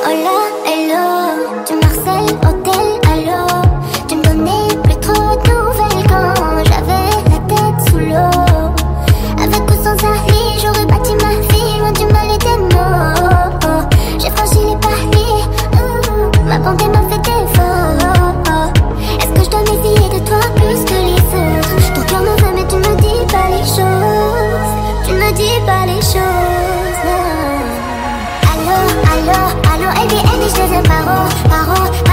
Hola, hello, tu m'harcèles, hôtel, allô. Tu me donnais plus trop de nouvelles quand j'avais la tête sous l'eau. Avec ou sans Harry, j'aurais bâti ma vie loin du mal et des mots. J'ai franchi les paris, ma bonté m'a fait défaut. Est-ce que je dois méfier de toi plus que les autres? Ton cœur me veut mais tu me dis pas les choses. Tu me dis pas les choses, non. Allô, allô, allô, ABN et je deviens paro, paro.